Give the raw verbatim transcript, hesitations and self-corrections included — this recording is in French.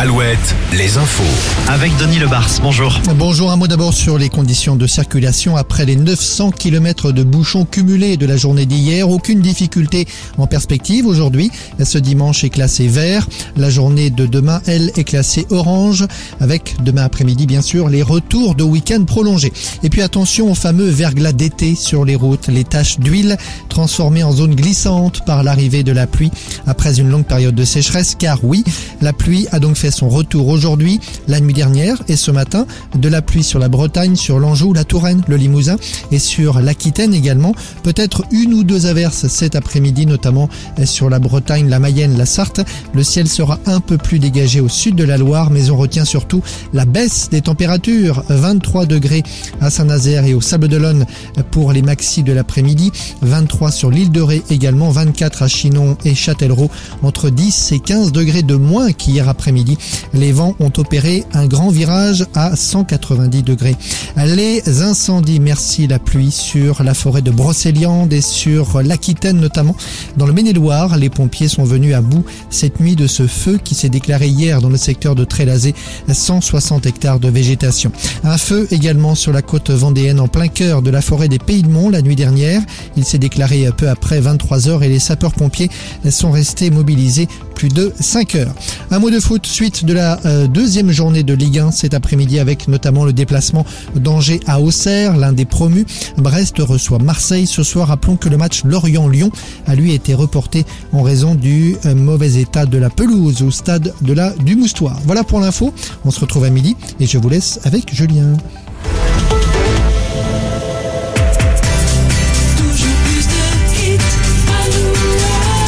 Alouette, les infos. Avec Denis Lebars, bonjour. Bonjour, un mot d'abord sur les conditions de circulation. Après les neuf cents kilomètres de bouchons cumulés de la journée d'hier, aucune difficulté en perspective aujourd'hui. Ce dimanche est classé vert. La journée de demain, elle, est classée orange, avec demain après-midi, bien sûr, les retours de week-end prolongés. Et puis attention au fameux verglas d'été sur les routes. Les taches d'huile transformées en zone glissante par l'arrivée de la pluie après une longue période de sécheresse, car oui, la pluie a donc fait son retour aujourd'hui, la nuit dernière et ce matin. De la pluie sur la Bretagne, sur l'Anjou, la Touraine, le Limousin et sur l'Aquitaine également. Peut-être une ou deux averses cet après-midi, notamment sur la Bretagne, la Mayenne, la Sarthe. Le ciel sera un peu plus dégagé au sud de la Loire, mais on retient surtout la baisse des températures. vingt-trois degrés à Saint-Nazaire et au Sables-d'Olonne pour les maxis de l'après-midi. vingt-trois sur l'île de Ré également, vingt-quatre à Chinon et Châtellerault, entre dix et quinze degrés de moins qu'hier après-midi. Les vents ont opéré un grand virage à cent quatre-vingt-dix degrés. Les incendies, merci la pluie sur la forêt de Brocéliande et sur l'Aquitaine notamment. Dans le Maine-et-Loire, les pompiers sont venus à bout cette nuit de ce feu qui s'est déclaré hier dans le secteur de Trélazé, cent soixante hectares de végétation. Un feu également sur la côte vendéenne en plein cœur de la forêt des Pays de Mont la nuit dernière. Il s'est déclaré peu après vingt-trois heures et les sapeurs-pompiers sont restés mobilisés plus de cinq heures. Un mot de foot, suite de la euh, deuxième journée de Ligue un cet après-midi avec notamment le déplacement d'Angers à Auxerre, l'un des promus. Brest reçoit Marseille ce soir. Rappelons que le match Lorient-Lyon a lui été reporté en raison du euh, mauvais état de la pelouse au stade de la du Moustoir. Voilà pour l'info. On se retrouve à midi et je vous laisse avec Julien.